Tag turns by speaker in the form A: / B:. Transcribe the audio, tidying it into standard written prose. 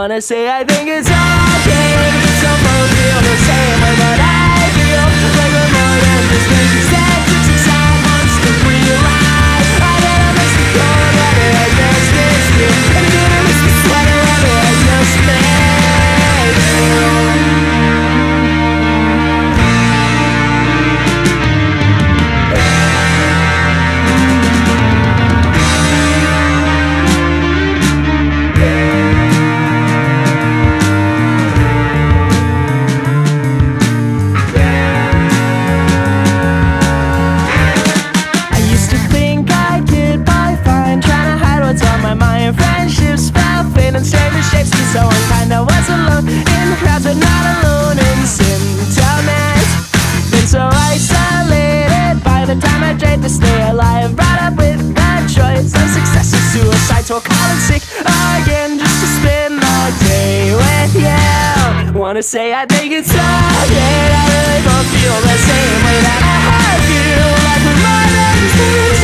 A: Wanna say I think it's okay if some folks feel the same way, but I feel like we're more than just things that just inside wants to realize. I gotta miss the cold weather, I just miss you, and I'm gonna miss the sweater weather, I just miss you. Friendships fell thin and stranger shapes, and so unkind. I was alone in the crowds, but not alone in sentiment. Been so isolated by the time I tried to stay alive. Brought up with that choice of success or suicide, so I'll call in sick again just to spend the day with you. Wanna say I think it's okay, I really don't feel the same way that I feel. Like we're more than just